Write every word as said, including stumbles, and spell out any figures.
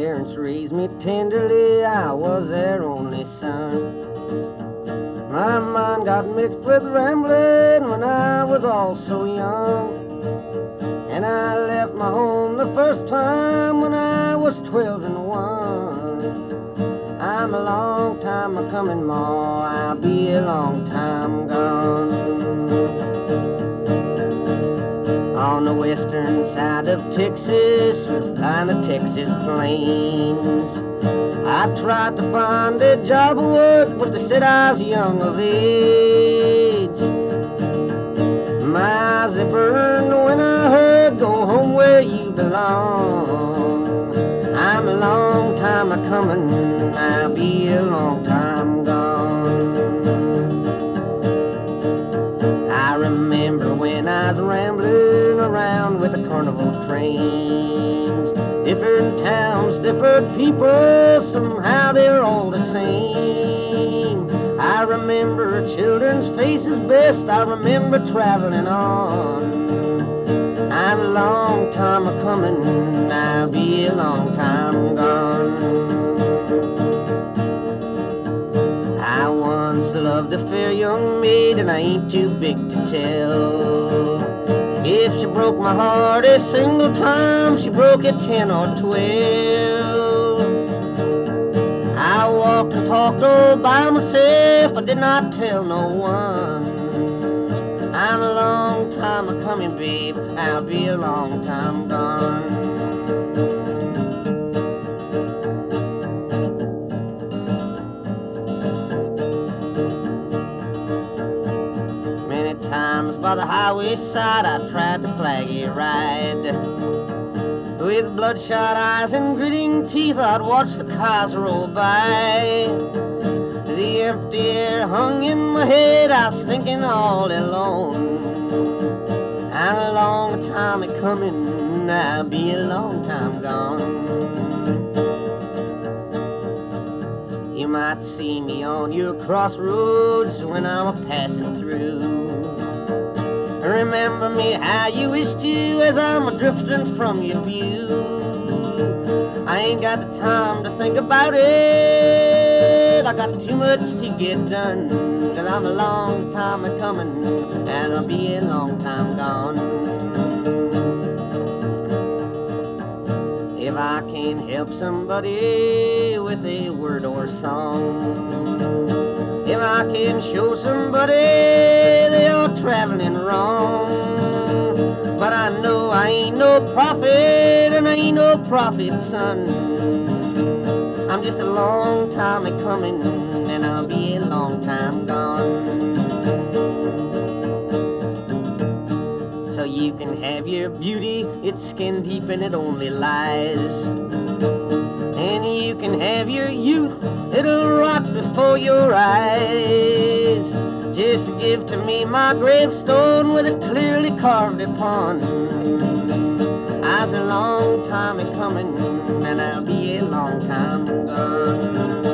parents raised me tenderly, I was their only son. My mind got mixed with rambling when I was all so young, and I left my home the first time when I was twelve and one. I'm a long time a coming, Ma, I'll be a long time gone. On the western side of Texas, behind the Texas plains, I tried to find a job of work, but they said I was young of age. My eyes, they burned when I heard, go home where you belong. I'm a long time a coming, I'll be a long time gone. I remember when I was rambling around with the carnival trains, different towns, different people, somehow they're all the same. I remember children's faces best, I remember traveling on. I'm a long time a coming, I'll be a long time gone. I once loved a fair young maid, and I ain't too big to tell. If she broke my heart a single time, she broke it ten or twelve. I walked and talked all by myself, I did not tell no one. I'm a long time a coming, babe, I'll be a long time gone. Many times by the highway side I tried to flag a ride. With bloodshot eyes and gritting teeth I'd watch the cars roll by. The empty air hung in my head, I was thinking all alone. I'm a long time a coming, I'll be a long time gone. You might see me on your crossroads when I'm a passing through. Remember me how you wish to as I'm a drifting from your view. I ain't got the time to think about it, I got too much to get done. Cause I'm a long time a coming, and I'll be a long time gone. If I can help somebody with a word or song, if I can show somebody they are traveling wrong, but I know I ain't no prophet, and I ain't no prophet's son. I'm just a long time a coming, and I'll be a long time gone. So you can have your beauty, it's skin deep and it only lies. And you can have your youth, it'll rot before your eyes. Just give to me my gravestone with it clearly carved upon. I was a long time a coming, and I'll be a long time gone.